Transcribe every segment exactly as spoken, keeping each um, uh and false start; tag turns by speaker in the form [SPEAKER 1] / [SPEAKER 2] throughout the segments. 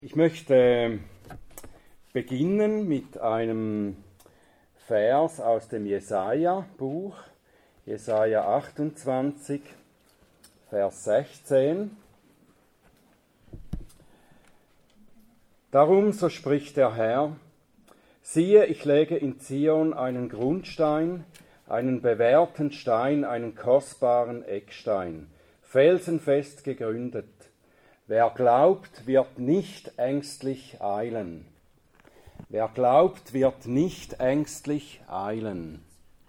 [SPEAKER 1] Ich möchte beginnen mit einem Vers aus dem Jesaja-Buch, Jesaja achtundzwanzig, Vers sechzehn. Darum, so spricht der Herr, siehe, ich lege in Zion einen Grundstein, einen bewährten Stein, einen kostbaren Eckstein, felsenfest gegründet. Wer glaubt, wird nicht ängstlich eilen. Wer glaubt, wird nicht ängstlich eilen.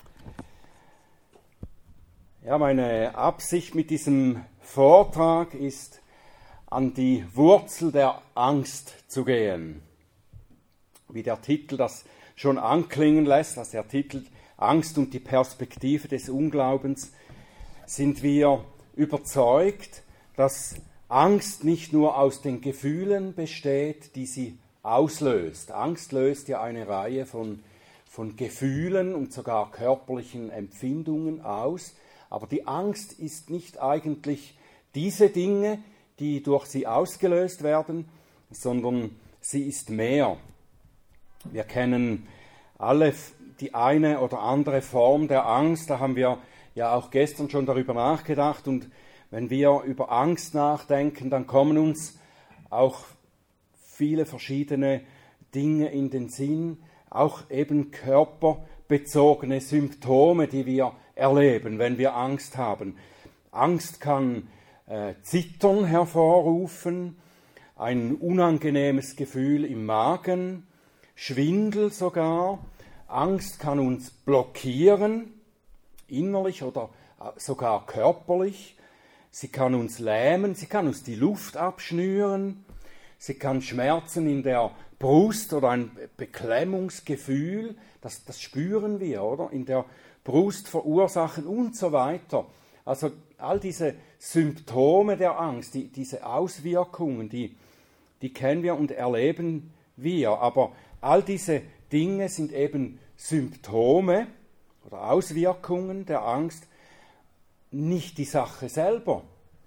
[SPEAKER 1] Ja, meine Absicht mit diesem Vortrag ist, an die Wurzel der Angst zu gehen. Wie der Titel das schon anklingen lässt, also der Titel Angst und die Perspektive des Unglaubens, sind wir überzeugt, dass Angst nicht nur aus den Gefühlen besteht, die sie auslöst. Angst löst ja eine Reihe von, von Gefühlen und sogar körperlichen Empfindungen aus. Aber die Angst ist nicht eigentlich diese Dinge, die durch sie ausgelöst werden, sondern sie ist mehr. Wir kennen alle die eine oder andere Form der Angst. Da haben wir ja auch gestern schon darüber nachgedacht. Und wenn wir über Angst nachdenken, dann kommen uns auch viele verschiedene Dinge in den Sinn, auch eben körperbezogene Symptome, die wir erleben, wenn wir Angst haben. Angst kann äh, Zittern hervorrufen, ein unangenehmes Gefühl im Magen, Schwindel sogar. Angst kann uns blockieren, innerlich oder sogar körperlich. Sie kann uns lähmen, sie kann uns die Luft abschnüren, sie kann Schmerzen in der Brust oder ein Beklemmungsgefühl, das, das spüren wir, oder? In der Brust verursachen und so weiter. Also all diese Symptome der Angst, die, diese Auswirkungen, die, die kennen wir und erleben wir. Aber all diese Dinge sind eben Symptome oder Auswirkungen der Angst, nicht die Sache selber.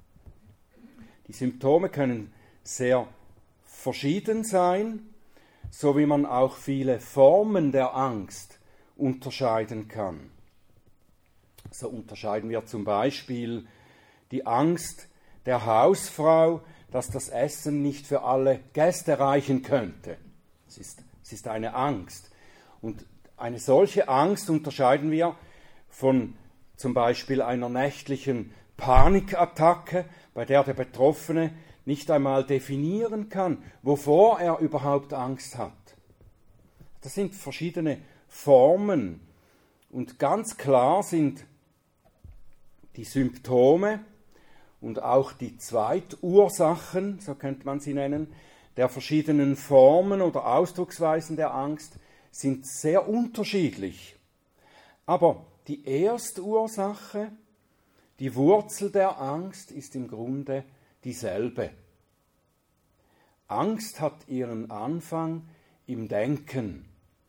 [SPEAKER 1] Die Symptome können sehr verschieden sein, so wie man auch viele Formen der Angst unterscheiden kann. So unterscheiden wir zum Beispiel die Angst der Hausfrau, dass das Essen nicht für alle Gäste reichen könnte. Es ist, es ist eine Angst. Und eine solche Angst unterscheiden wir von zum Beispiel einer nächtlichen Panikattacke, bei der der Betroffene nicht einmal definieren kann, wovor er überhaupt Angst hat. Das sind verschiedene Formen und ganz klar sind die Symptome und auch die Zweitursachen, so könnte man sie nennen, der verschiedenen Formen oder Ausdrucksweisen der Angst sind sehr unterschiedlich. Aber die Erstursache, die Wurzel der Angst, ist im Grunde dieselbe. Angst hat ihren Anfang im Denken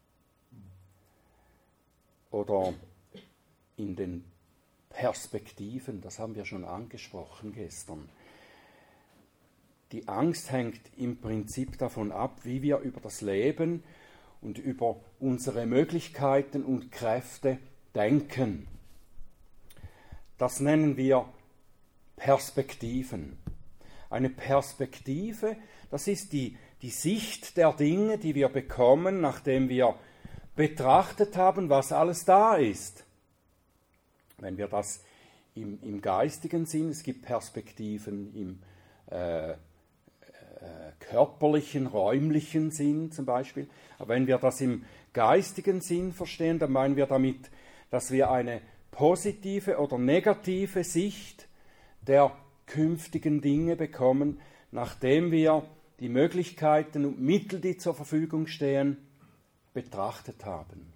[SPEAKER 1] oder in den Perspektiven, das haben wir schon angesprochen gestern. Die Angst hängt im Prinzip davon ab, wie wir über das Leben und über unsere Möglichkeiten und Kräfte denken. Das nennen wir Perspektiven. Eine Perspektive, das ist die, die Sicht der Dinge, die wir bekommen, nachdem wir betrachtet haben, was alles da ist. Wenn wir das im, im geistigen Sinn, es gibt Perspektiven im äh, äh, körperlichen, räumlichen Sinn zum Beispiel, aber wenn wir das im geistigen Sinn verstehen, dann meinen wir damit, dass wir eine positive oder negative Sicht der künftigen Dinge bekommen, nachdem wir die Möglichkeiten und Mittel, die zur Verfügung stehen, betrachtet haben.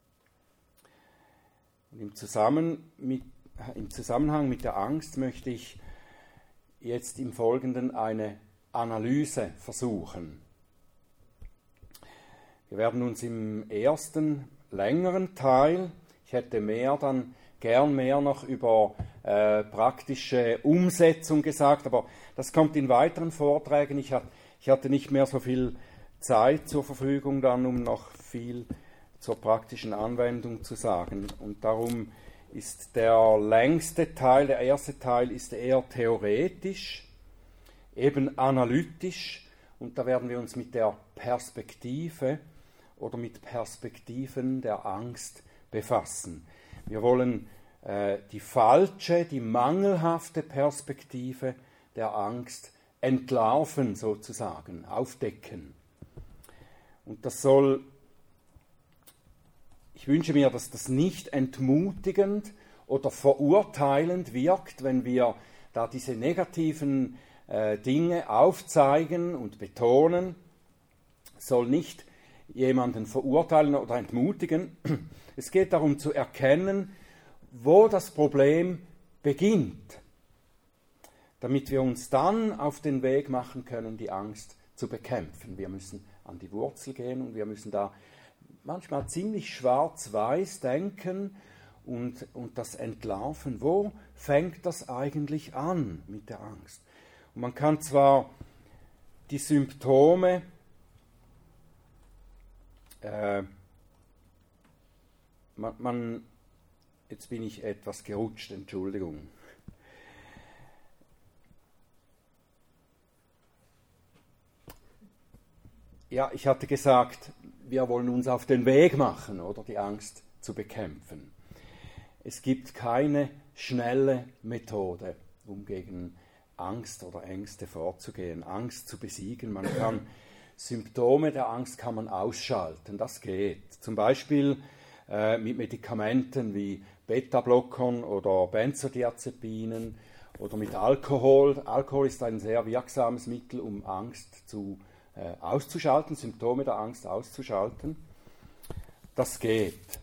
[SPEAKER 1] Und im, Zusammen mit, im Zusammenhang mit der Angst möchte ich jetzt im Folgenden eine Analyse versuchen. Wir werden uns im ersten längeren Teil, ich hätte mehr dann gern mehr noch über äh, praktische Umsetzung gesagt, aber das kommt in weiteren Vorträgen. Ich, Ich hatte nicht mehr so viel Zeit zur Verfügung dann, um noch viel zur praktischen Anwendung zu sagen. Und darum ist der längste Teil, der erste Teil, ist eher theoretisch, eben analytisch. Und da werden wir uns mit der Perspektive oder mit Perspektiven der Angst befassen. Wir wollen äh, die falsche, die mangelhafte Perspektive der Angst entlarven, sozusagen, aufdecken. Und das soll, ich wünsche mir, dass das nicht entmutigend oder verurteilend wirkt, wenn wir da diese negativen äh, Dinge aufzeigen und betonen, soll nicht jemanden verurteilen oder entmutigen. Es geht darum zu erkennen, wo das Problem beginnt, damit wir uns dann auf den Weg machen können, die Angst zu bekämpfen. Wir müssen an die Wurzel gehen und wir müssen da manchmal ziemlich schwarz-weiß denken und, und das entlarven. Wo fängt das eigentlich an mit der Angst? Und man kann zwar die Symptome äh, man, man, jetzt bin ich etwas gerutscht, Entschuldigung. Ja, ich hatte gesagt, wir wollen uns auf den Weg machen, oder die Angst zu bekämpfen. Es gibt keine schnelle Methode, um gegen Angst oder Ängste vorzugehen, Angst zu besiegen. Man kann Symptome der Angst kann man ausschalten, das geht. Zum Beispiel äh, mit Medikamenten wie Beta-Blockern oder Benzodiazepinen oder mit Alkohol. Alkohol ist ein sehr wirksames Mittel, um Angst zu äh, auszuschalten, Symptome der Angst auszuschalten. Das geht.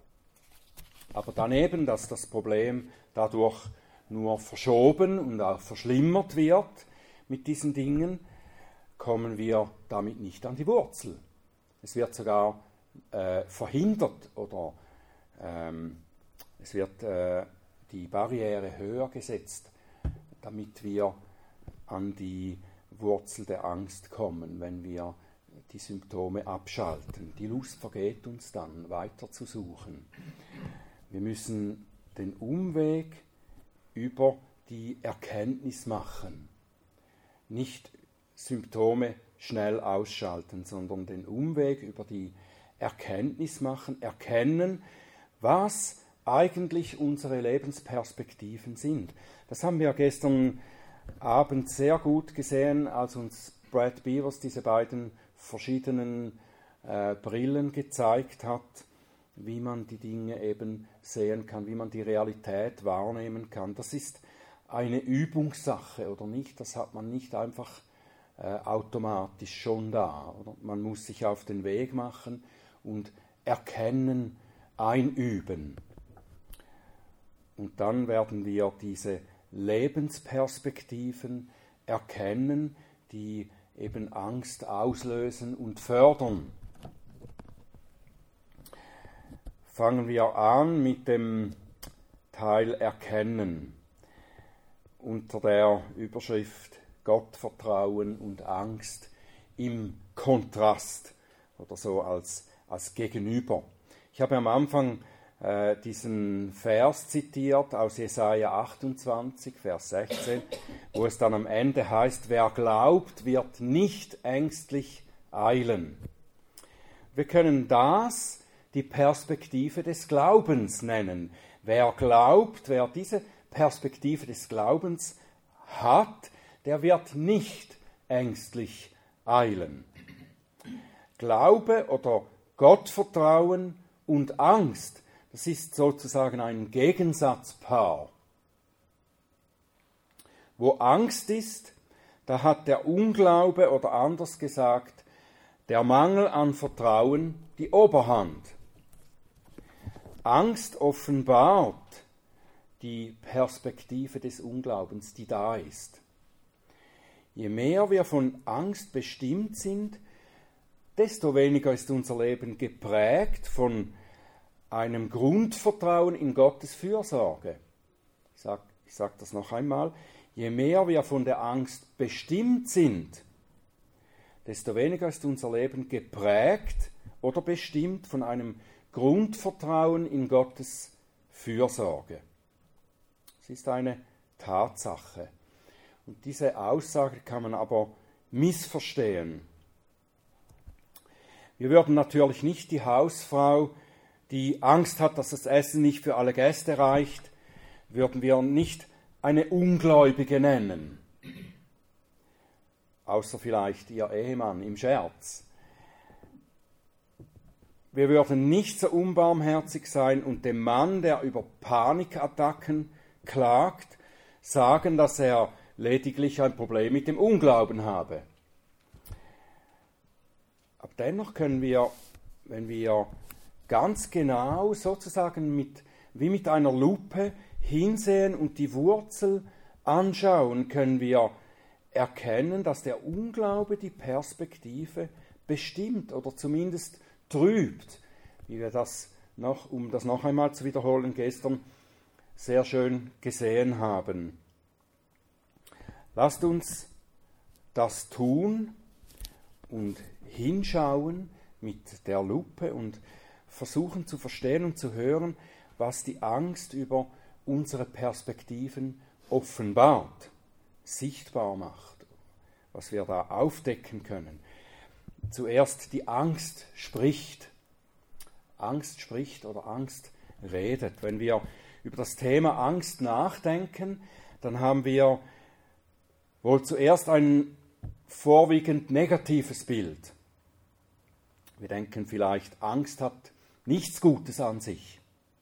[SPEAKER 1] Aber daneben, dass das Problem dadurch nur verschoben und auch verschlimmert wird mit diesen Dingen, kommen wir damit nicht an die Wurzel. Es wird sogar äh, verhindert oder ähm, es wird äh, die Barriere höher gesetzt, damit wir an die Wurzel der Angst kommen, wenn wir die Symptome abschalten. Die Lust vergeht uns dann, weiter zu suchen. Wir müssen den Umweg über die Erkenntnis machen. Nicht Symptome schnell ausschalten, sondern den Umweg über die Erkenntnis machen, erkennen, was eigentlich unsere Lebensperspektiven sind. Das haben wir gestern Abend sehr gut gesehen, als uns Brad Beavers diese beiden verschiedenen äh, Brillen gezeigt hat, wie man die Dinge eben sehen kann, wie man die Realität wahrnehmen kann. Das ist eine Übungssache, oder nicht? Das hat man nicht einfach äh, automatisch schon da. Oder? Man muss sich auf den Weg machen und erkennen, einüben. Und dann werden wir diese Lebensperspektiven erkennen, die eben Angst auslösen und fördern. Fangen wir an mit dem Teil Erkennen unter der Überschrift Gottvertrauen und Angst im Kontrast oder so als, als Gegenüber. Ich habe am Anfang äh, diesen Vers zitiert aus Jesaja achtundzwanzig, Vers sechzehn, wo es dann am Ende heißt, wer glaubt, wird nicht ängstlich eilen. Wir können das die Perspektive des Glaubens nennen. Wer glaubt, wer diese Perspektive des Glaubens hat, der wird nicht ängstlich eilen. Glaube oder Gottvertrauen und Angst, das ist sozusagen ein Gegensatzpaar. Wo Angst ist, da hat der Unglaube oder anders gesagt, der Mangel an Vertrauen die Oberhand. Angst offenbart die Perspektive des Unglaubens, die da ist. Je mehr wir von Angst bestimmt sind, desto weniger ist unser Leben geprägt von einem Grundvertrauen in Gottes Fürsorge. Ich sage ich sag das noch einmal. Je mehr wir von der Angst bestimmt sind, desto weniger ist unser Leben geprägt oder bestimmt von einem Grundvertrauen in Gottes Fürsorge. Es ist eine Tatsache. Und diese Aussage kann man aber missverstehen. Wir würden natürlich nicht die Hausfrau, die Angst hat, dass das Essen nicht für alle Gäste reicht, würden wir nicht eine Ungläubige nennen. Außer vielleicht ihr Ehemann im Scherz. Wir würden nicht so unbarmherzig sein und dem Mann, der über Panikattacken klagt, sagen, dass er lediglich ein Problem mit dem Unglauben habe. Aber dennoch können wir, wenn wir ganz genau sozusagen mit, wie mit einer Lupe hinsehen und die Wurzel anschauen, können wir erkennen, dass der Unglaube die Perspektive bestimmt oder zumindest trübt, wie wir das noch, um das noch einmal zu wiederholen, gestern sehr schön gesehen haben. Lasst uns das tun und hinschauen mit der Lupe und versuchen zu verstehen und zu hören, was die Angst über unsere Perspektiven offenbart, sichtbar macht, was wir da aufdecken können. Zuerst die Angst spricht. Angst spricht oder Angst redet. Wenn wir über das Thema Angst nachdenken, dann haben wir wohl zuerst ein vorwiegend negatives Bild. Wir denken vielleicht, Angst hat nichts Gutes an sich.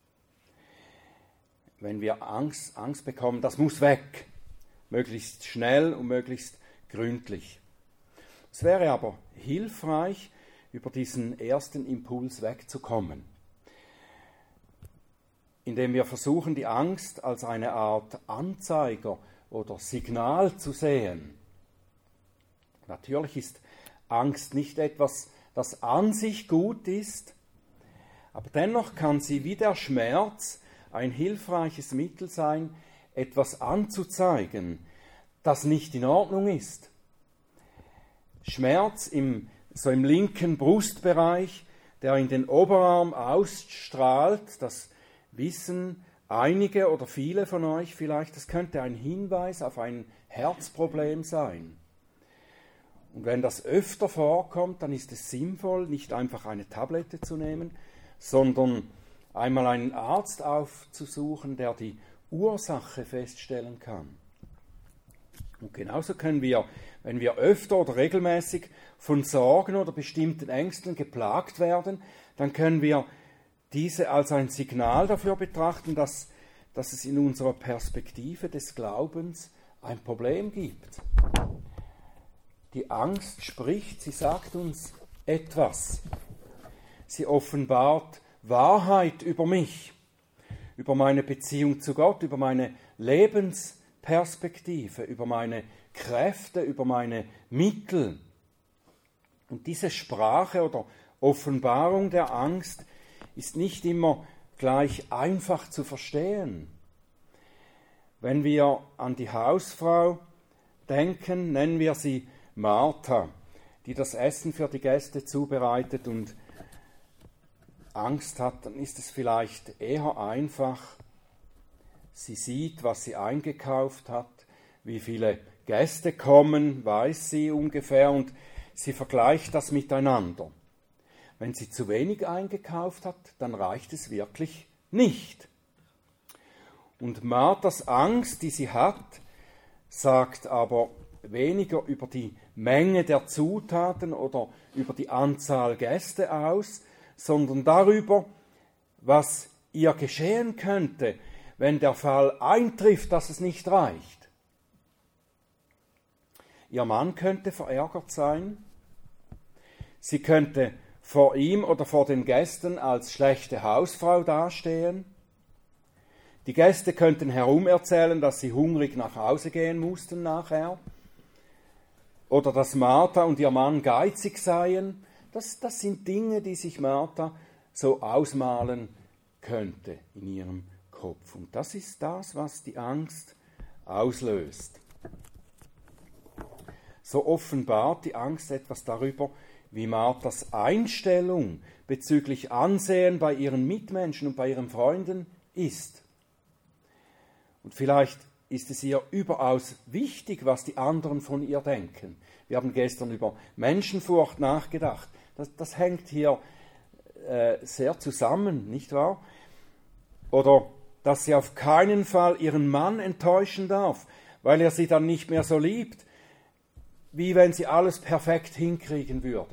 [SPEAKER 1] Wenn wir Angst, Angst bekommen, das muss weg. Möglichst schnell und möglichst gründlich. Es wäre aber hilfreich, über diesen ersten Impuls wegzukommen, indem wir versuchen, die Angst als eine Art Anzeiger oder Signal zu sehen. Natürlich ist Angst nicht etwas, das an sich gut ist, aber dennoch kann sie wie der Schmerz ein hilfreiches Mittel sein, etwas anzuzeigen, das nicht in Ordnung ist. Schmerz im, so im linken Brustbereich, der in den Oberarm ausstrahlt, das wissen einige oder viele von euch vielleicht, das könnte ein Hinweis auf ein Herzproblem sein. Und wenn das öfter vorkommt, dann ist es sinnvoll, nicht einfach eine Tablette zu nehmen, sondern einmal einen Arzt aufzusuchen, der die Ursache feststellen kann. Und genauso können wir, wenn wir öfter oder regelmäßig von Sorgen oder bestimmten Ängsten geplagt werden, dann können wir diese als ein Signal dafür betrachten, dass, dass es in unserer Perspektive des Glaubens ein Problem gibt. Die Angst spricht, sie sagt uns etwas. Sie offenbart Wahrheit über mich, über meine Beziehung zu Gott, über meine Lebensperspektive, über meine Kräfte, über meine Mittel. Und diese Sprache oder Offenbarung der Angst ist nicht immer gleich einfach zu verstehen. Wenn wir an die Hausfrau denken, nennen wir sie Martha, die das Essen für die Gäste zubereitet und Angst hat, dann ist es vielleicht eher einfach. Sie sieht, was sie eingekauft hat, wie viele Gäste kommen, weiß sie ungefähr und sie vergleicht das miteinander. Wenn sie zu wenig eingekauft hat, dann reicht es wirklich nicht. Und Marthas Angst, die sie hat, sagt aber weniger über die Menge der Zutaten oder über die Anzahl Gäste aus, sondern darüber, was ihr geschehen könnte, wenn der Fall eintrifft, dass es nicht reicht. Ihr Mann könnte verärgert sein, sie könnte vor ihm oder vor den Gästen als schlechte Hausfrau dastehen, die Gäste könnten herumerzählen, dass sie hungrig nach Hause gehen mussten nachher, oder dass Martha und ihr Mann geizig seien. Das, das sind Dinge, die sich Martha so ausmalen könnte in ihrem Kopf. Und das ist das, was die Angst auslöst. so offenbart die Angst etwas darüber, wie Marthas Einstellung bezüglich Ansehen bei ihren Mitmenschen und bei ihren Freunden ist. Und vielleicht ist es ihr überaus wichtig, was die anderen von ihr denken. Wir haben gestern über Menschenfurcht nachgedacht. Das, das hängt hier äh, sehr zusammen, nicht wahr? Oder dass sie auf keinen Fall ihren Mann enttäuschen darf, weil er sie dann nicht mehr so liebt, wie wenn sie alles perfekt hinkriegen würde.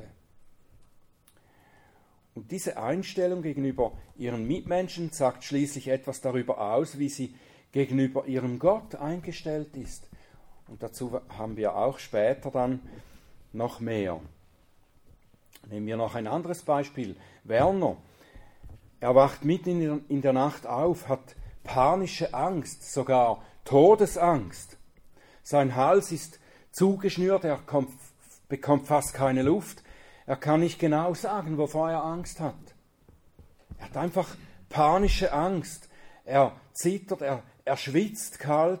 [SPEAKER 1] Und diese Einstellung gegenüber ihren Mitmenschen sagt schließlich etwas darüber aus, wie sie gegenüber ihrem Gott eingestellt ist. Und dazu haben wir auch später dann noch mehr. Nehmen wir noch ein anderes Beispiel. Werner, er wacht mitten in der Nacht auf, hat panische Angst, sogar Todesangst. Sein Hals ist zugeschnürt, er kommt, bekommt fast keine Luft. Er kann nicht genau sagen, wovor er Angst hat. Er hat einfach panische Angst. Er zittert, er, er schwitzt kalt.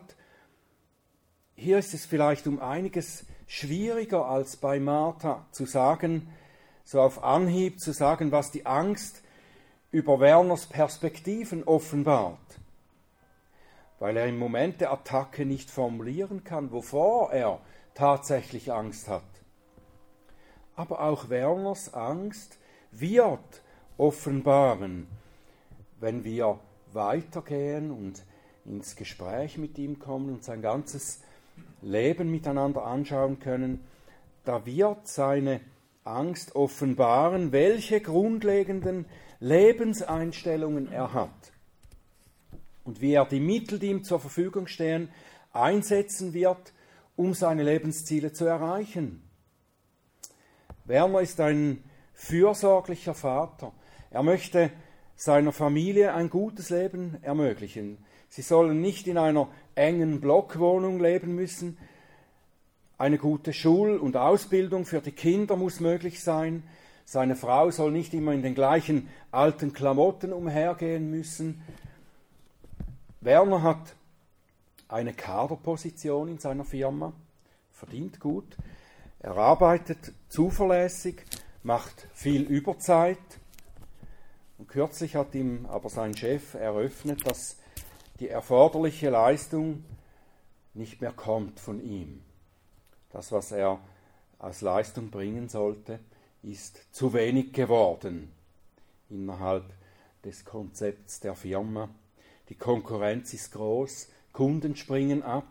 [SPEAKER 1] Hier ist es vielleicht um einiges schwieriger als bei Martha zu sagen, so auf Anhieb zu sagen, was die Angst über Werners Perspektiven offenbart. Weil er im Moment der Attacke nicht formulieren kann, wovor er tatsächlich Angst hat. Aber auch Werners Angst wird offenbaren, wenn wir weitergehen und ins Gespräch mit ihm kommen und sein ganzes Leben miteinander anschauen können. Da wird seine Angst offenbaren, welche grundlegenden Lebenseinstellungen er hat und wie er die Mittel, die ihm zur Verfügung stehen, einsetzen wird, um seine Lebensziele zu erreichen. Werner ist ein fürsorglicher Vater. Er möchte seiner Familie ein gutes Leben ermöglichen. Sie sollen nicht in einer engen Blockwohnung leben müssen. Eine gute Schul- und Ausbildung für die Kinder muss möglich sein. Seine Frau soll nicht immer in den gleichen alten Klamotten umhergehen müssen. Werner hat eine Kaderposition in seiner Firma, verdient gut. Er arbeitet zuverlässig, macht viel Überzeit. Und kürzlich hat ihm aber sein Chef eröffnet, dass die erforderliche Leistung nicht mehr kommt von ihm. Das, was er als Leistung bringen sollte, ist zu wenig geworden innerhalb des Konzepts der Firma. Die Konkurrenz ist groß, Kunden springen ab.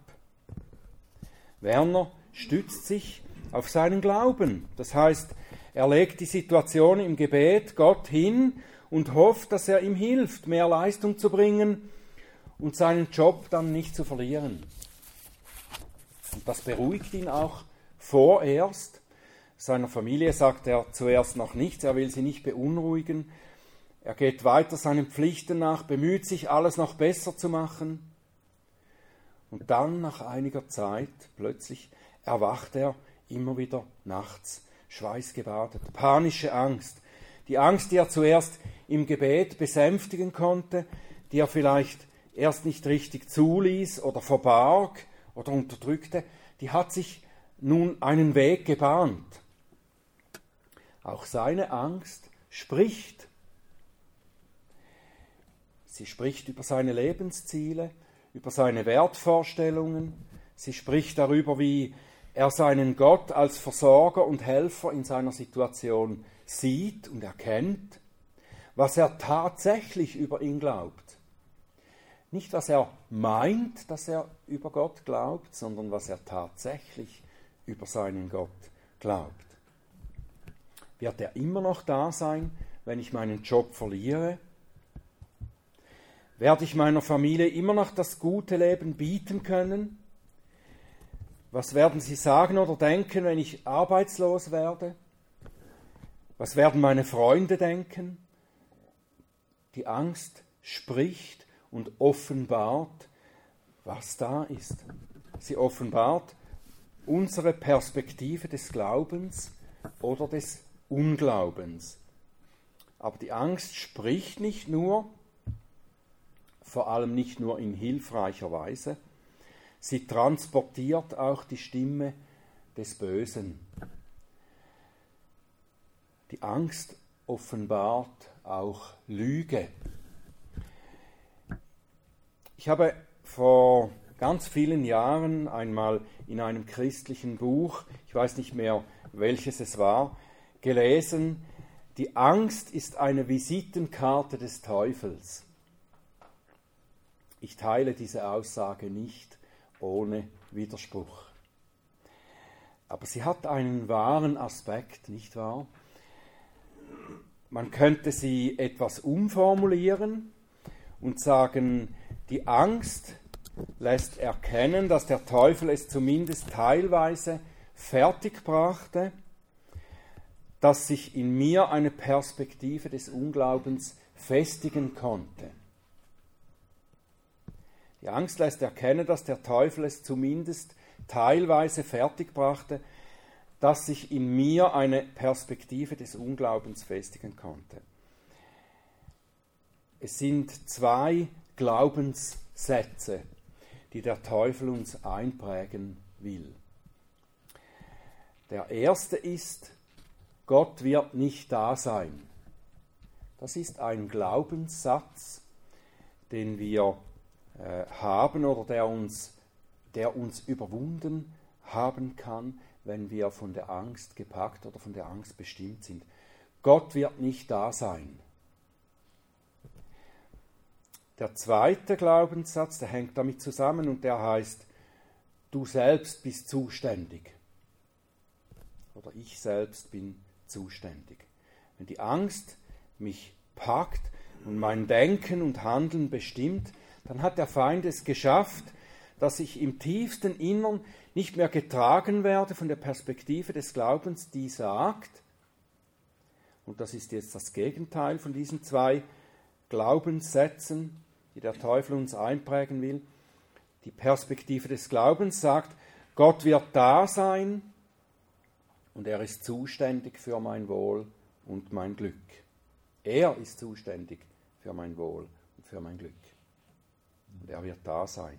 [SPEAKER 1] Werner stützt sich auf seinen Glauben. Das heißt, er legt die Situation im Gebet Gott hin und hofft, dass er ihm hilft, mehr Leistung zu bringen und seinen Job dann nicht zu verlieren. Und das beruhigt ihn auch vorerst. Seiner Familie sagt er zuerst noch nichts, er will sie nicht beunruhigen. Er geht weiter seinen Pflichten nach, bemüht sich, alles noch besser zu machen. Und dann, nach einiger Zeit, plötzlich erwacht er immer wieder nachts, schweißgebadet, panische Angst. Die Angst, die er zuerst im Gebet besänftigen konnte, die er vielleicht erst nicht richtig zuließ oder verbarg oder unterdrückte, die hat sich nun einen Weg gebahnt. Auch seine Angst spricht. Sie spricht über seine Lebensziele, über seine Wertvorstellungen. Sie spricht darüber, wie er seinen Gott als Versorger und Helfer in seiner Situation sieht und erkennt, was er tatsächlich über ihn glaubt. Nicht, was er meint, dass er über Gott glaubt, sondern was er tatsächlich über seinen Gott glaubt. Wird er immer noch da sein, wenn ich meinen Job verliere? Werde ich meiner Familie immer noch das gute Leben bieten können? Was werden sie sagen oder denken, wenn ich arbeitslos werde? Was werden meine Freunde denken? Die Angst spricht und offenbart, was da ist. Sie offenbart unsere Perspektive des Glaubens oder des Unglaubens. Aber die Angst spricht nicht nur, vor allem nicht nur in hilfreicher Weise, sie transportiert auch die Stimme des Bösen. Die Angst offenbart auch Lüge. Ich habe vor ganz vielen Jahren einmal in einem christlichen Buch, ich weiß nicht mehr welches es war, gelesen, die Angst ist eine Visitenkarte des Teufels. Ich teile diese Aussage nicht ohne Widerspruch. Aber sie hat einen wahren Aspekt, nicht wahr? Man könnte sie etwas umformulieren und sagen, die Angst lässt erkennen, dass der Teufel es zumindest teilweise fertigbrachte, dass sich in mir eine Perspektive des Unglaubens festigen konnte. Die Angst lässt erkennen, dass der Teufel es zumindest teilweise fertigbrachte, dass sich in mir eine Perspektive des Unglaubens festigen konnte. Es sind zwei Glaubenssätze, die der Teufel uns einprägen will. Der erste ist, Gott wird nicht da sein. Das ist ein Glaubenssatz, den wir äh, haben oder der uns, der uns überwunden haben kann, wenn wir von der Angst gepackt oder von der Angst bestimmt sind. Gott wird nicht da sein. Der zweite Glaubenssatz, der hängt damit zusammen und der heißt, du selbst bist zuständig. Oder ich selbst bin zuständig. Wenn die Angst mich packt und mein Denken und Handeln bestimmt, dann hat der Feind es geschafft, dass ich im tiefsten Innern nicht mehr getragen werde von der Perspektive des Glaubens, die sagt, und das ist jetzt das Gegenteil von diesen zwei Glaubenssätzen, die der Teufel uns einprägen will. Die Perspektive des Glaubens sagt, Gott wird da sein und er ist zuständig für mein Wohl und mein Glück. Er ist zuständig für mein Wohl und für mein Glück. Und er wird da sein.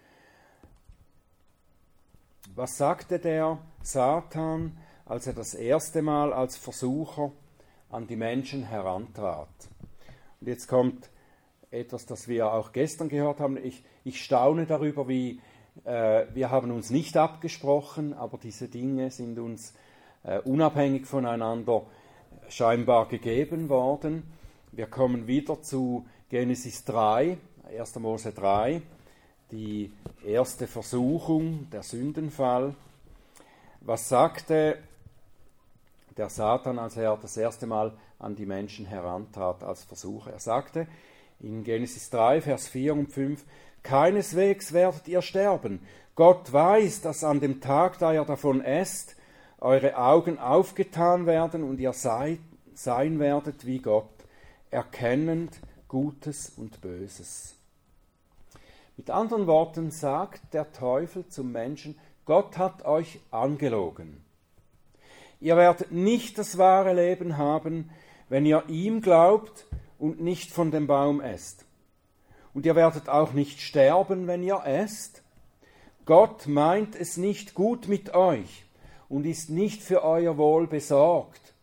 [SPEAKER 1] Was sagte der Satan, als er das erste Mal als Versucher an die Menschen herantrat? Und jetzt kommt etwas, das wir auch gestern gehört haben. Ich, ich staune darüber, wie äh, wir haben uns nicht abgesprochen, aber diese Dinge sind uns äh, unabhängig voneinander scheinbar gegeben worden. Wir kommen wieder zu Genesis drei, erster Mose drei, die erste Versuchung, der Sündenfall. Was sagte der Satan, als er das erste Mal an die Menschen herantrat als Versucher? Er sagte in Genesis drei, Vers vier und fünf, keineswegs werdet ihr sterben. Gott weiß, dass an dem Tag, da ihr davon esst, eure Augen aufgetan werden und ihr seid, sein werdet wie Gott, erkennend Gutes und Böses. Mit anderen Worten sagt der Teufel zum Menschen, Gott hat euch angelogen. Ihr werdet nicht das wahre Leben haben, wenn ihr ihm glaubt und nicht von dem Baum esst. Und ihr werdet auch nicht sterben, wenn ihr esst. Gott meint es nicht gut mit euch und ist nicht für euer Wohl besorgt.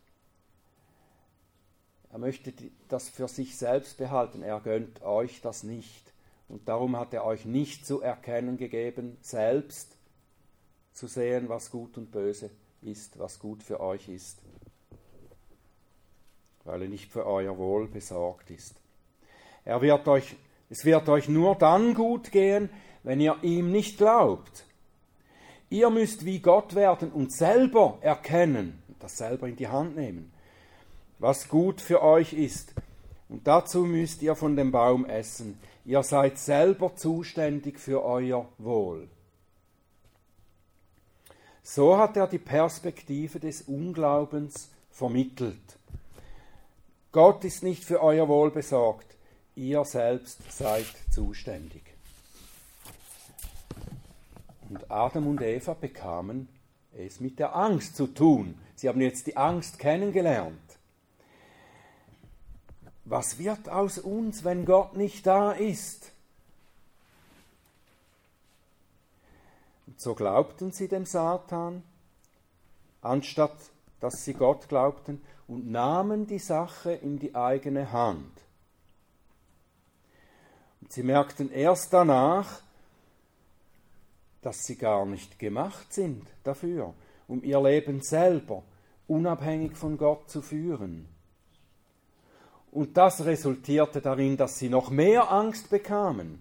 [SPEAKER 1] Er möchte das für sich selbst behalten, er gönnt euch das nicht. Und darum hat er euch nicht zu erkennen gegeben, selbst zu sehen, was gut und böse ist, was gut für euch ist, weil er nicht für euer Wohl besorgt ist. Er wird euch, es wird euch nur dann gut gehen, wenn ihr ihm nicht glaubt. Ihr müsst wie Gott werden und selber erkennen, das selber in die Hand nehmen, was gut für euch ist. Und dazu müsst ihr von dem Baum essen. Ihr seid selber zuständig für euer Wohl. So hat er die Perspektive des Unglaubens vermittelt. Gott ist nicht für euer Wohl besorgt, ihr selbst seid zuständig. Und Adam und Eva bekamen es mit der Angst zu tun. Sie haben jetzt die Angst kennengelernt. Was wird aus uns, wenn Gott nicht da ist? Und so glaubten sie dem Satan anstatt dass sie Gott glaubten, und nahmen die Sache in die eigene Hand. Und sie merkten erst danach, dass sie gar nicht gemacht sind dafür, um ihr Leben selber unabhängig von Gott zu führen. Und das resultierte darin, dass sie noch mehr Angst bekamen.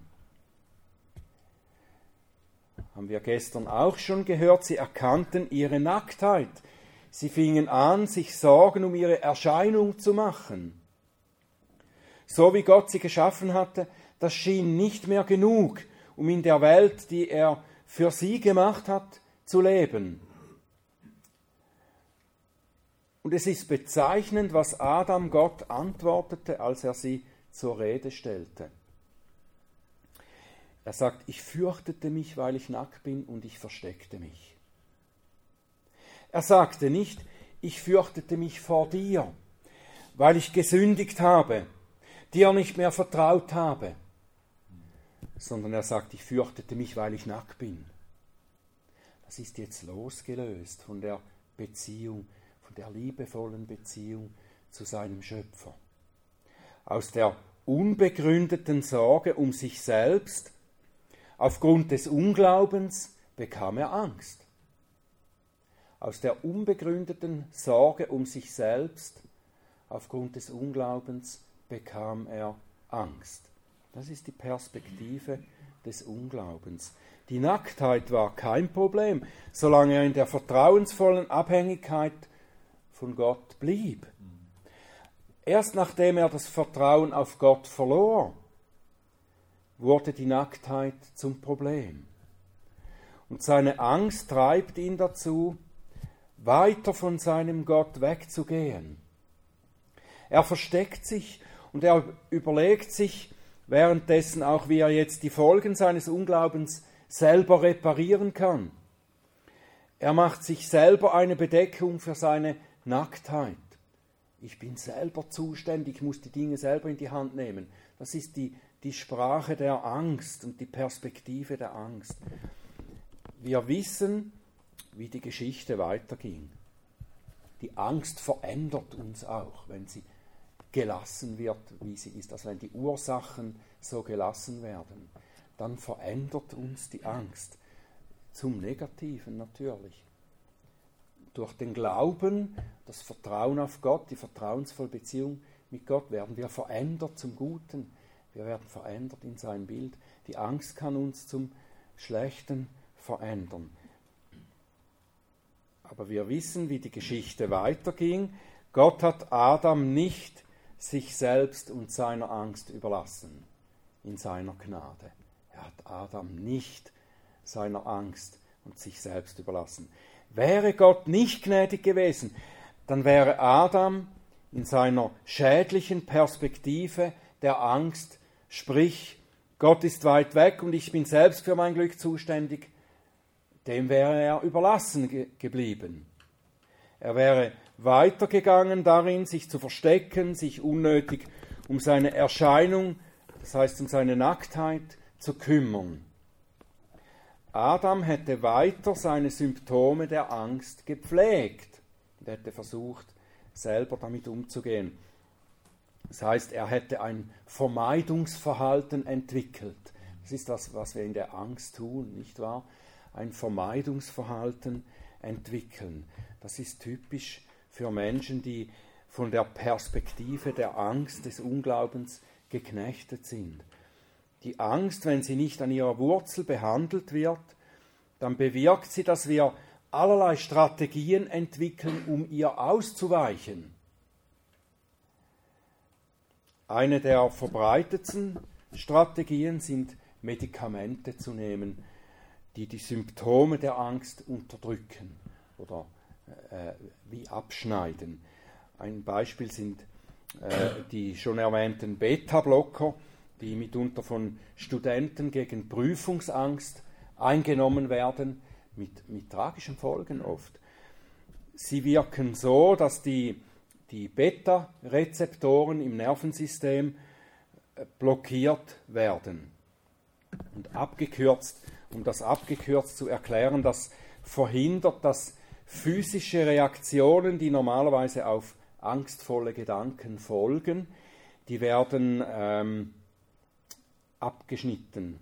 [SPEAKER 1] Haben wir gestern auch schon gehört, sie erkannten ihre Nacktheit. Sie fingen an, sich Sorgen um ihre Erscheinung zu machen. So wie Gott sie geschaffen hatte, das schien nicht mehr genug, um in der Welt, die er für sie gemacht hat, zu leben. Und es ist bezeichnend, was Adam Gott antwortete, als er sie zur Rede stellte. Er sagt, ich fürchtete mich, weil ich nackt bin, und ich versteckte mich. Er sagte nicht, ich fürchtete mich vor dir, weil ich gesündigt habe, dir nicht mehr vertraut habe, sondern er sagt, ich fürchtete mich, weil ich nackt bin. Das ist jetzt losgelöst von der Beziehung, von der liebevollen Beziehung zu seinem Schöpfer. Aus der unbegründeten Sorge um sich selbst, aufgrund des Unglaubens, bekam er Angst. Aus der unbegründeten Sorge um sich selbst, aufgrund des Unglaubens, bekam er Angst. Das ist die Perspektive des Unglaubens. Die Nacktheit war kein Problem, solange er in der vertrauensvollen Abhängigkeit von Gott blieb. Erst nachdem er das Vertrauen auf Gott verlor, wurde die Nacktheit zum Problem. Und seine Angst treibt ihn dazu, weiter von seinem Gott wegzugehen. Er versteckt sich und er überlegt sich währenddessen auch, wie er jetzt die Folgen seines Unglaubens selber reparieren kann. Er macht sich selber eine Bedeckung für seine Nacktheit. Ich bin selber zuständig, ich muss die Dinge selber in die Hand nehmen. Das ist die, die Sprache der Angst und die Perspektive der Angst. Wir wissen, wie die Geschichte weiterging. Die Angst verändert uns auch, wenn sie gelassen wird, wie sie ist. Also wenn die Ursachen so gelassen werden, dann verändert uns die Angst. Zum Negativen natürlich. Durch den Glauben, das Vertrauen auf Gott, die vertrauensvolle Beziehung mit Gott, werden wir verändert zum Guten. Wir werden verändert in sein Bild. Die Angst kann uns zum Schlechten verändern. Aber wir wissen, wie die Geschichte weiterging. Gott hat Adam nicht sich selbst und seiner Angst überlassen, in seiner Gnade. Er hat Adam nicht seiner Angst und sich selbst überlassen. Wäre Gott nicht gnädig gewesen, dann wäre Adam in seiner schädlichen Perspektive der Angst, sprich, Gott ist weit weg und ich bin selbst für mein Glück zuständig, dem wäre er überlassen ge- geblieben. Er wäre weitergegangen darin, sich zu verstecken, sich unnötig um seine Erscheinung, das heißt um seine Nacktheit, zu kümmern. Adam hätte weiter seine Symptome der Angst gepflegt und hätte versucht, selber damit umzugehen. Das heißt, er hätte ein Vermeidungsverhalten entwickelt. Das ist das, was wir in der Angst tun, nicht wahr? Ein Vermeidungsverhalten entwickeln. Das ist typisch für Menschen, die von der Perspektive der Angst, des Unglaubens geknechtet sind. Die Angst, wenn sie nicht an ihrer Wurzel behandelt wird, dann bewirkt sie, dass wir allerlei Strategien entwickeln, um ihr auszuweichen. Eine der verbreitetsten Strategien sind Medikamente zu nehmen, die die Symptome der Angst unterdrücken oder äh, wie abschneiden. Ein Beispiel sind äh, die schon erwähnten Beta-Blocker, die mitunter von Studenten gegen Prüfungsangst eingenommen werden, mit, mit tragischen Folgen oft. Sie wirken so, dass die, die Beta-Rezeptoren im Nervensystem blockiert werden. Und abgekürzt, um das abgekürzt zu erklären, das verhindert, dass physische Reaktionen, die normalerweise auf angstvolle Gedanken folgen, die werden ähm, abgeschnitten.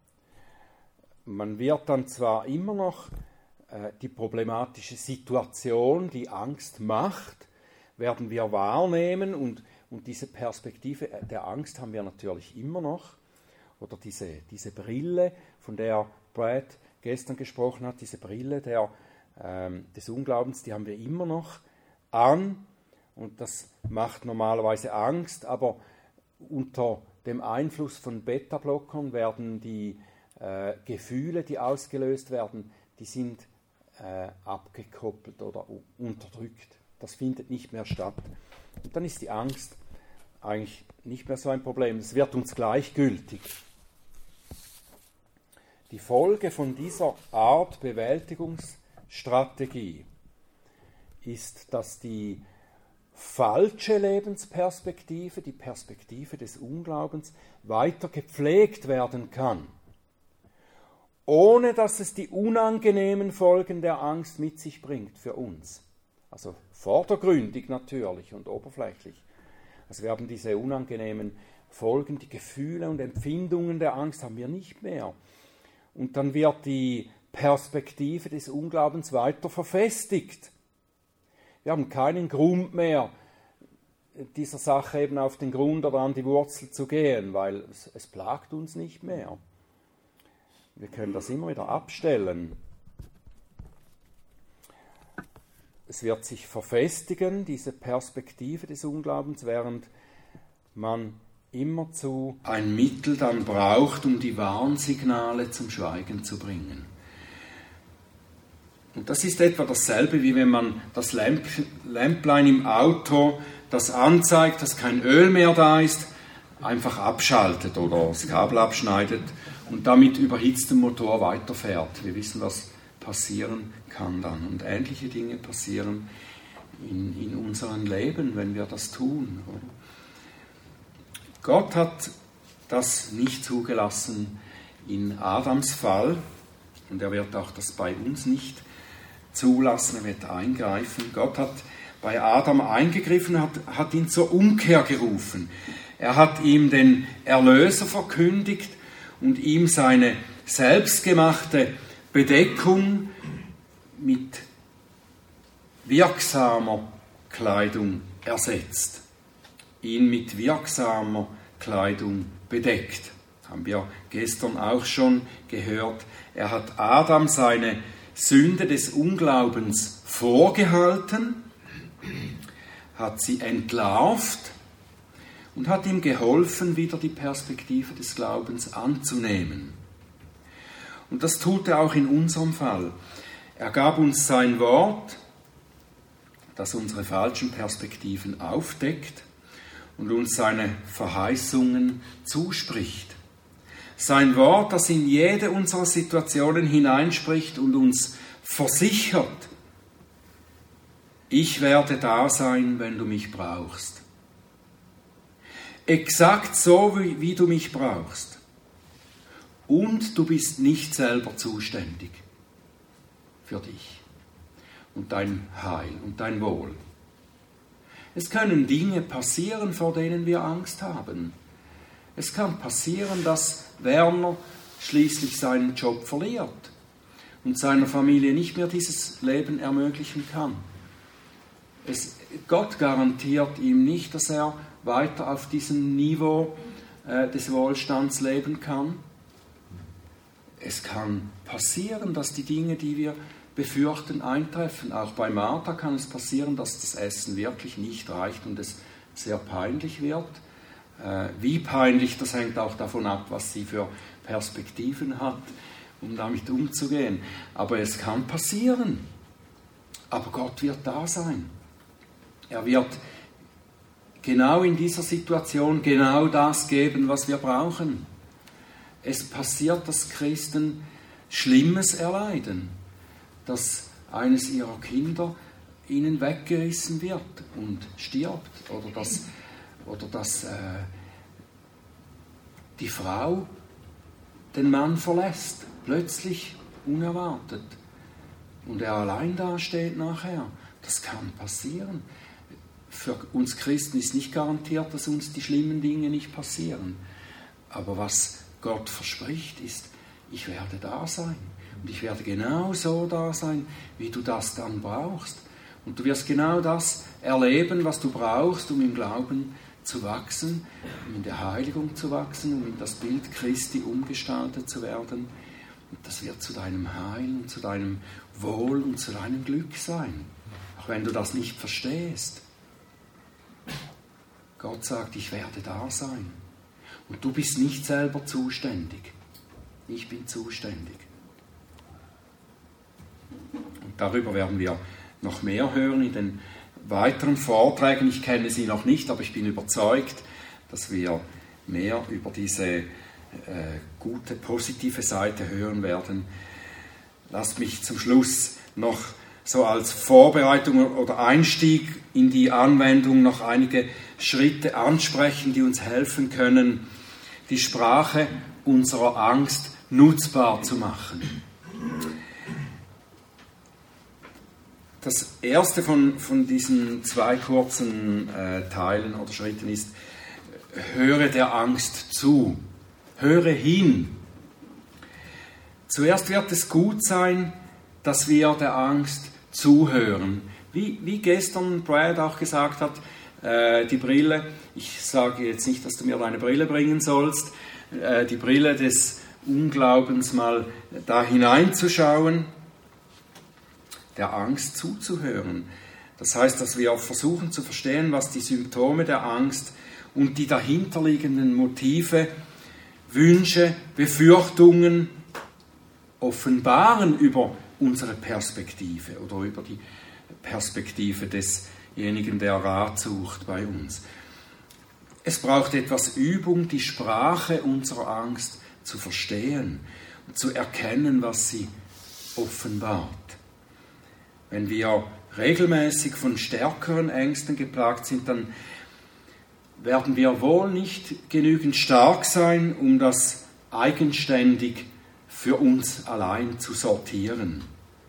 [SPEAKER 1] Man wird dann zwar immer noch äh, die problematische Situation, die Angst macht, werden wir wahrnehmen und, und diese Perspektive der Angst haben wir natürlich immer noch. Oder diese, diese Brille, von der Brad gestern gesprochen hat, diese Brille der, ähm, des Unglaubens, die haben wir immer noch an. Und das macht normalerweise Angst, aber unter dem Einfluss von Beta-Blockern werden die äh, Gefühle, die ausgelöst werden, die sind äh, abgekoppelt oder unterdrückt. Das findet nicht mehr statt. Und dann ist die Angst eigentlich nicht mehr so ein Problem. Es wird uns gleichgültig. Die Folge von dieser Art Bewältigungsstrategie ist, dass die falsche Lebensperspektive, die Perspektive des Unglaubens, weiter gepflegt werden kann, ohne dass es die unangenehmen Folgen der Angst mit sich bringt für uns. Also vordergründig natürlich und oberflächlich. Also wir haben diese unangenehmen Folgen, die Gefühle und Empfindungen der Angst haben wir nicht mehr. Und dann wird die Perspektive des Unglaubens weiter verfestigt. Wir haben keinen Grund mehr, dieser Sache eben auf den Grund oder an die Wurzel zu gehen, weil es, es plagt uns nicht mehr. Wir können das immer wieder abstellen. Es wird sich verfestigen, diese Perspektive des Unglaubens, während man immerzu ein Mittel dann braucht, um die Warnsignale zum Schweigen zu bringen. Und das ist etwa dasselbe, wie wenn man das Lämp- Lämplein im Auto, das anzeigt, dass kein Öl mehr da ist, einfach abschaltet oder das Kabel abschneidet und damit überhitztem Motor weiterfährt. Wir wissen, was passieren kann dann. Und ähnliche Dinge passieren in, in unserem Leben, wenn wir das tun. Gott hat das nicht zugelassen in Adams Fall und er wird auch das bei uns nicht zulassen, er wird eingreifen. Gott hat bei Adam eingegriffen, hat, hat ihn zur Umkehr gerufen. Er hat ihm den Erlöser verkündigt und ihm seine selbstgemachte Bedeckung mit wirksamer Kleidung ersetzt. Ihn mit wirksamer Kleidung bedeckt. Haben wir gestern auch schon gehört. Er hat Adam seine Sünde des Unglaubens vorgehalten, hat sie entlarvt und hat ihm geholfen, wieder die Perspektive des Glaubens anzunehmen. Und das tut er auch in unserem Fall. Er gab uns sein Wort, das unsere falschen Perspektiven aufdeckt und uns seine Verheißungen zuspricht. Sein Wort, das in jede unserer Situationen hineinspricht und uns versichert, ich werde da sein, wenn du mich brauchst. Exakt so, wie, wie du mich brauchst. Und du bist nicht selber zuständig für dich und dein Heil und dein Wohl. Es können Dinge passieren, vor denen wir Angst haben. Es kann passieren, dass Werner schließlich seinen Job verliert und seiner Familie nicht mehr dieses Leben ermöglichen kann. Es, Gott garantiert ihm nicht, dass er weiter auf diesem Niveau äh, des Wohlstands leben kann. Es kann passieren, dass die Dinge, die wir befürchten, eintreffen. Auch bei Martha kann es passieren, dass das Essen wirklich nicht reicht und es sehr peinlich wird. Äh, wie peinlich, das hängt auch davon ab, was sie für Perspektiven hat, um damit umzugehen. Aber es kann passieren. Aber Gott wird da sein. Er wird genau in dieser Situation genau das geben, was wir brauchen. Es passiert, dass Christen Schlimmes erleiden, dass eines ihrer Kinder ihnen weggerissen wird und stirbt, oder dass, oder dass äh, die Frau den Mann verlässt, plötzlich, unerwartet. und er allein dasteht nachher. Das kann passieren. Für uns Christen ist nicht garantiert, dass uns die schlimmen Dinge nicht passieren. Aber was Gott verspricht, ist, ich werde da sein. Und ich werde genau so da sein, wie du das dann brauchst. Und du wirst genau das erleben, was du brauchst, um im Glauben zu wachsen, um in der Heiligung zu wachsen, um in das Bild Christi umgestaltet zu werden. Und das wird zu deinem Heil und zu deinem Wohl und zu deinem Glück sein. Auch wenn du das nicht verstehst. Gott sagt, ich werde da sein. Und du bist nicht selber zuständig. Ich bin zuständig. Und darüber werden wir noch mehr hören in den weiteren Vorträgen. Ich kenne sie noch nicht, aber ich bin überzeugt, dass wir mehr über diese äh, gute, positive Seite hören werden. Lasst mich zum Schluss noch so als Vorbereitung oder Einstieg in die Anwendung noch einige Schritte ansprechen, die uns helfen können, die Sprache unserer Angst nutzbar zu machen. Das erste von, von diesen zwei kurzen äh, Teilen oder Schritten ist, höre der Angst zu, höre hin. Zuerst wird es gut sein, dass wir der Angst zuhören. Wie, wie gestern Brad auch gesagt hat, äh, die Brille, ich sage jetzt nicht, dass du mir deine Brille bringen sollst, äh, die Brille des Unglaubens mal da hineinzuschauen, der Angst zuzuhören. Das heißt, dass wir versuchen zu verstehen, was die Symptome der Angst und die dahinterliegenden Motive, Wünsche, Befürchtungen offenbaren über unsere Perspektive oder über die Perspektive desjenigen, der Rat sucht bei uns. Es braucht etwas Übung, die Sprache unserer Angst zu verstehen und zu erkennen, was sie offenbart. Wenn wir regelmäßig von stärkeren Ängsten geplagt sind, dann werden wir wohl nicht genügend stark sein, um das eigenständig für uns allein zu sortieren.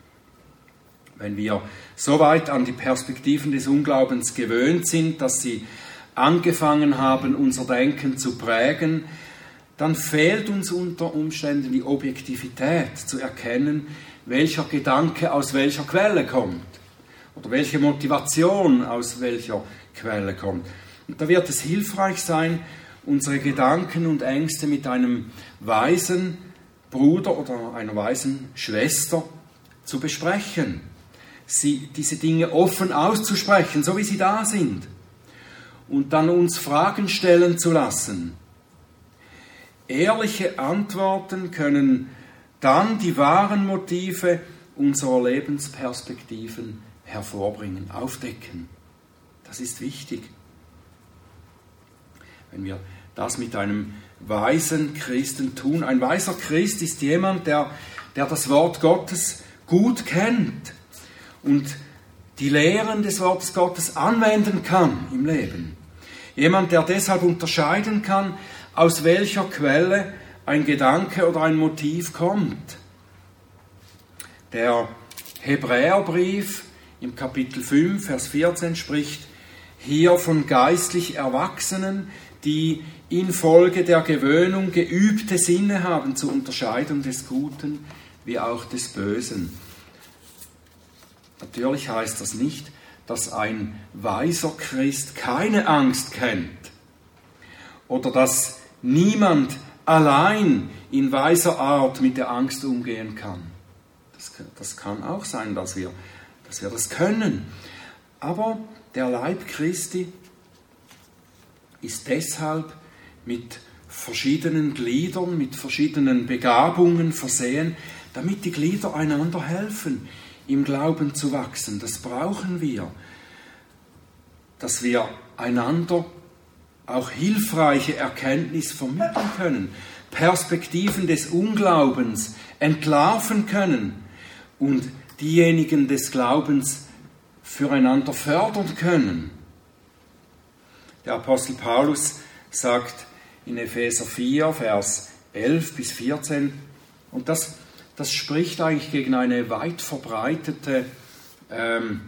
[SPEAKER 1] Wenn wir so weit an die Perspektiven des Unglaubens gewöhnt sind, dass sie angefangen haben, unser Denken zu prägen, dann fehlt uns unter Umständen die Objektivität zu erkennen, welcher Gedanke aus welcher Quelle kommt oder welche Motivation aus welcher Quelle kommt. Und da wird es hilfreich sein, unsere Gedanken und Ängste mit einem weisen Bruder oder einer weisen Schwester zu besprechen, sie, diese Dinge offen auszusprechen, so wie sie da sind, und dann uns Fragen stellen zu lassen. Ehrliche Antworten können dann die wahren Motive unserer Lebensperspektiven hervorbringen, aufdecken. Das ist wichtig. Wenn wir das mit einem weisen Christen tun. Ein weiser Christ ist jemand, der, der das Wort Gottes gut kennt und die Lehren des Wortes Gottes anwenden kann im Leben. Jemand, der deshalb unterscheiden kann, aus welcher Quelle ein Gedanke oder ein Motiv kommt. Der Hebräerbrief im Kapitel fünf, Vers vierzehn spricht hier von geistlich Erwachsenen, die infolge der Gewöhnung geübte Sinne haben zur Unterscheidung des Guten wie auch des Bösen. Natürlich heißt das nicht, dass ein weiser Christ keine Angst kennt oder dass niemand allein in weiser Art mit der Angst umgehen kann. Das, das kann auch sein, dass wir, dass wir das können. Aber der Leib Christi ist deshalb mit verschiedenen Gliedern, mit verschiedenen Begabungen versehen, damit die Glieder einander helfen, im Glauben zu wachsen. Das brauchen wir, dass wir einander auch hilfreiche Erkenntnis vermitteln können, Perspektiven des Unglaubens entlarven können und diejenigen des Glaubens füreinander fördern können. Der Apostel Paulus sagt in Epheser vier, Vers elf bis vierzehn, und das, das spricht eigentlich gegen eine weit verbreitete ähm,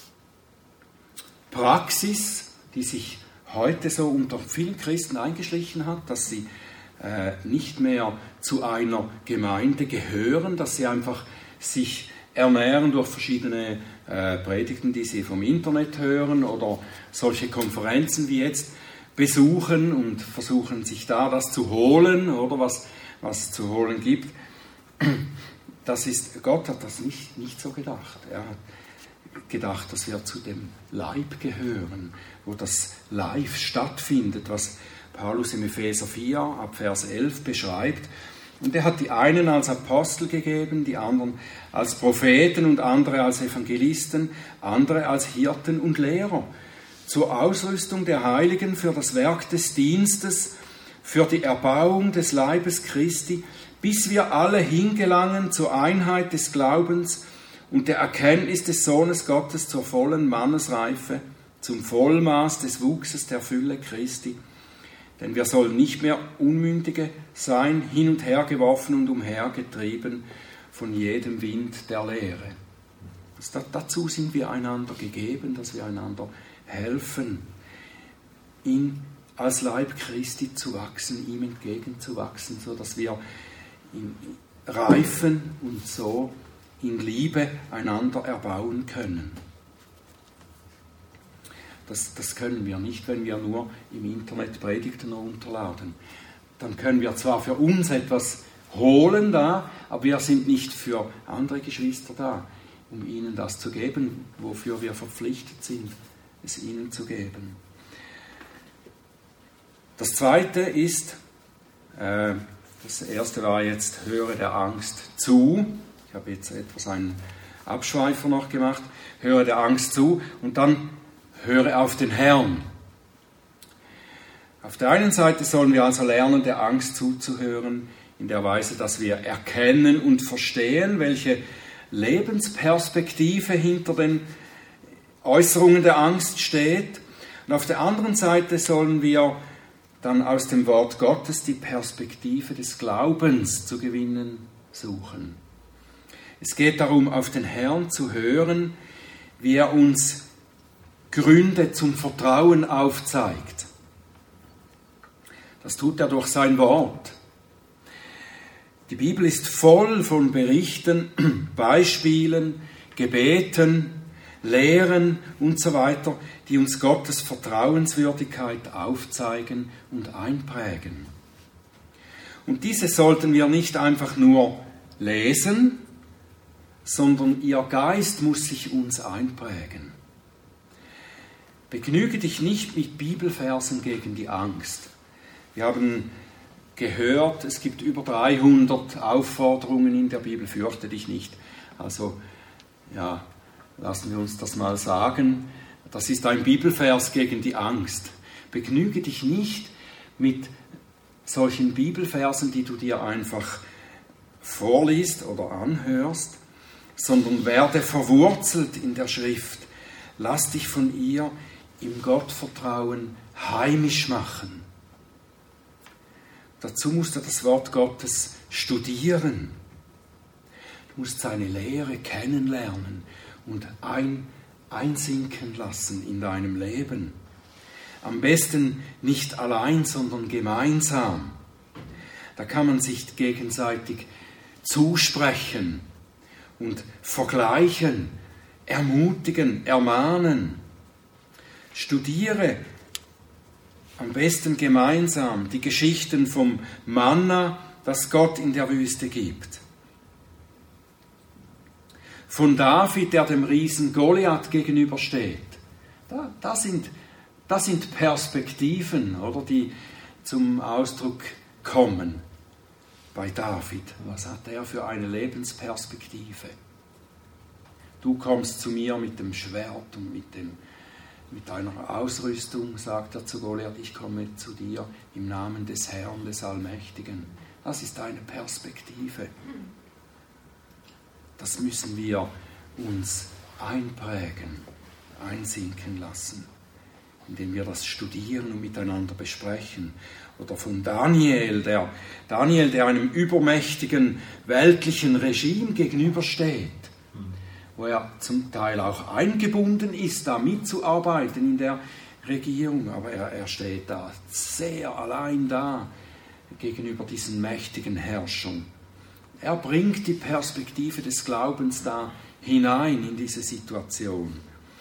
[SPEAKER 1] Praxis, die sich heute so unter vielen Christen eingeschlichen hat, dass sie äh, nicht mehr zu einer Gemeinde gehören, dass sie einfach sich ernähren durch verschiedene äh, Predigten, die sie vom Internet hören oder solche Konferenzen wie jetzt besuchen und versuchen sich da das zu holen oder was was es zu holen gibt. Das ist, Gott hat das nicht, nicht so gedacht. Er hat gedacht, dass wir zu dem Leib gehören, wo das Live stattfindet, was Paulus im Epheser vier ab Vers elf beschreibt. Und er hat die einen als Apostel gegeben, die anderen als Propheten und andere als Evangelisten, andere als Hirten und Lehrer, zur Ausrüstung der Heiligen für das Werk des Dienstes, für die Erbauung des Leibes Christi, bis wir alle hingelangen zur Einheit des Glaubens und der Erkenntnis des Sohnes Gottes zur vollen Mannesreife, zum Vollmaß des Wuchses der Fülle Christi. Denn wir sollen nicht mehr Unmündige sein, hin und her geworfen und umhergetrieben von jedem Wind der Lehre. Das, dazu sind wir einander gegeben, dass wir einander helfen, in, als Leib Christi zu wachsen, ihm entgegenzuwachsen, sodass wir in, reifen und so in Liebe einander erbauen können. Das, das können wir nicht, wenn wir nur im Internet Predigten runterladen. Dann können wir zwar für uns etwas holen da, aber wir sind nicht für andere Geschwister da, um ihnen das zu geben, wofür wir verpflichtet sind, es ihnen zu geben. Das Zweite ist, äh, das erste war jetzt, höre der Angst zu. Ich habe jetzt etwas einen Abschweifer noch gemacht. Höre der Angst zu und dann höre auf den Herrn. Auf der einen Seite sollen wir also lernen, der Angst zuzuhören, in der Weise, dass wir erkennen und verstehen, welche Lebensperspektive hinter den Äußerungen der Angst steht. Und auf der anderen Seite sollen wir dann aus dem Wort Gottes die Perspektive des Glaubens zu gewinnen suchen. Es geht darum, auf den Herrn zu hören, wie er uns Gründe zum Vertrauen aufzeigt. Das tut er durch sein Wort. Die Bibel ist voll von Berichten, Beispielen, Gebeten, Lehren und so weiter, die uns Gottes Vertrauenswürdigkeit aufzeigen und einprägen. Und diese sollten wir nicht einfach nur lesen, sondern ihr Geist muss sich uns einprägen. Begnüge dich nicht mit Bibelversen gegen die Angst. Wir haben gehört, es gibt über dreihundert Aufforderungen in der Bibel, fürchte dich nicht. Also, ja, lassen wir uns das mal sagen. Das ist ein Bibelvers gegen die Angst. Begnüge dich nicht mit solchen Bibelversen, die du dir einfach vorliest oder anhörst, sondern werde verwurzelt in der Schrift. Lass dich von ihr im Gottvertrauen heimisch machen. Dazu musst du das Wort Gottes studieren. Du musst seine Lehre kennenlernen und ein, einsinken lassen in deinem Leben. Am besten nicht allein, sondern gemeinsam. Da kann man sich gegenseitig zusprechen und vergleichen, ermutigen, ermahnen. Studiere am besten gemeinsam die Geschichten vom Manna, das Gott in der Wüste gibt. Von David, der dem Riesen Goliath gegenübersteht. Da, da, sind, da sind Perspektiven, oder, die zum Ausdruck kommen bei David. Was hat er für eine Lebensperspektive? Du kommst zu mir mit dem Schwert und mit dem Mit deiner Ausrüstung, sagt er zu Goliath, ich komme zu dir im Namen des Herrn, des Allmächtigen. Das ist eine Perspektive. Das müssen wir uns einprägen, einsinken lassen. indem wir das studieren und miteinander besprechen. Oder von Daniel, der, Daniel, der einem übermächtigen weltlichen Regime gegenübersteht, wo er zum Teil auch eingebunden ist, da mitzuarbeiten in der Regierung, aber er, er steht da sehr allein da gegenüber diesen mächtigen Herrschern. Er bringt die Perspektive des Glaubens da hinein in diese Situation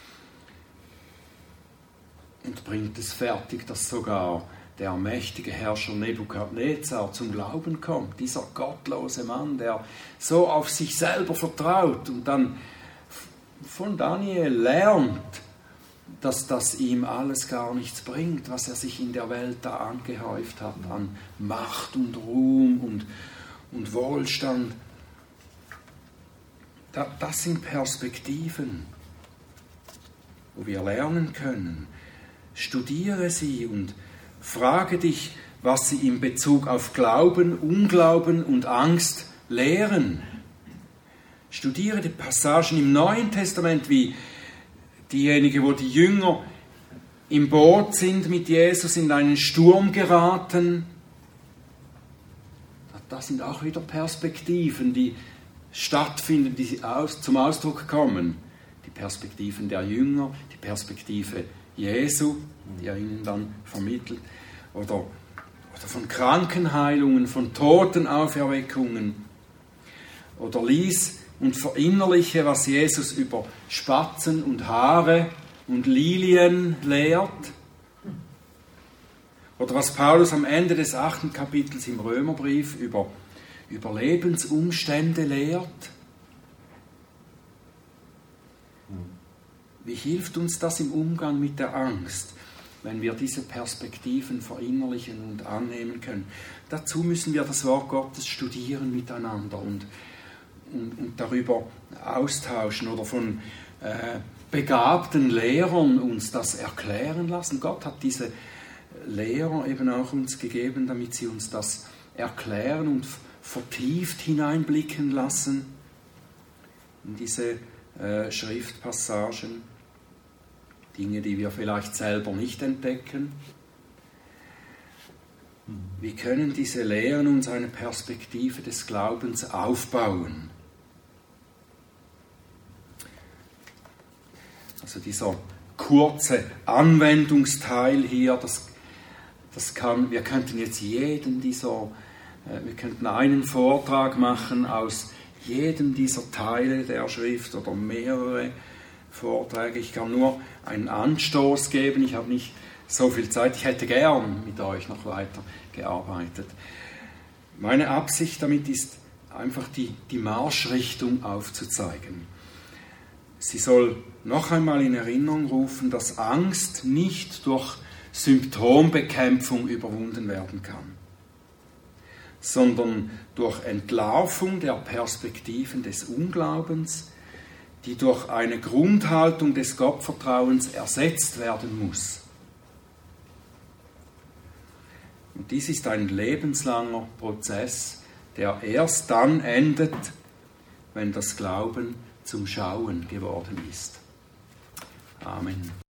[SPEAKER 1] und bringt es fertig, dass sogar der mächtige Herrscher Nebukadnezar zum Glauben kommt. Dieser gottlose Mann, der so auf sich selber vertraut und dann von Daniel lernt, dass das ihm alles gar nichts bringt, was er sich in der Welt da angehäuft hat, an Macht und Ruhm und, und Wohlstand. Das sind Perspektiven, wo wir lernen können. Studiere sie und frage dich, was sie in Bezug auf Glauben, Unglauben und Angst lehren. Studiere die Passagen im Neuen Testament, wie diejenige, wo die Jünger im Boot sind mit Jesus, in einen Sturm geraten. Das sind auch wieder Perspektiven, die stattfinden, die aus, zum Ausdruck kommen. Die Perspektiven der Jünger, die Perspektive Jesu, die er ihnen dann vermittelt. Oder, oder von Krankenheilungen, von Totenauferweckungen. Oder lies und verinnerliche, was Jesus über Spatzen und Haare und Lilien lehrt. Oder was Paulus am Ende des achten Kapitels im Römerbrief über, über Lebensumstände lehrt. Wie hilft uns das im Umgang mit der Angst, wenn wir diese Perspektiven verinnerlichen und annehmen können? Dazu müssen wir das Wort Gottes studieren miteinander und, und, und darüber austauschen oder von äh, begabten Lehrern uns das erklären lassen. Gott hat diese Lehrer eben auch uns gegeben, damit sie uns das erklären und vertieft hineinblicken lassen in diese äh, Schriftpassagen, Dinge, die wir vielleicht selber nicht entdecken. Wie können diese Lehren uns eine Perspektive des Glaubens aufbauen? Also dieser kurze Anwendungsteil hier, das, das kann, wir könnten jetzt jeden dieser, äh, wir könnten einen Vortrag machen aus jedem dieser Teile der Schrift oder mehrere Vorträge. Ich kann nur einen Anstoß geben, ich habe nicht so viel Zeit, ich hätte gern mit euch noch weiter gearbeitet. Meine Absicht damit ist einfach die, die Marschrichtung aufzuzeigen. Sie soll noch einmal in Erinnerung rufen, dass Angst nicht durch Symptombekämpfung überwunden werden kann, sondern durch Entlarvung der Perspektiven des Unglaubens, die durch eine Grundhaltung des Gottvertrauens ersetzt werden muss. Und dies ist ein lebenslanger Prozess, der erst dann endet, wenn das Glauben zum Schauen geworden ist. Amen.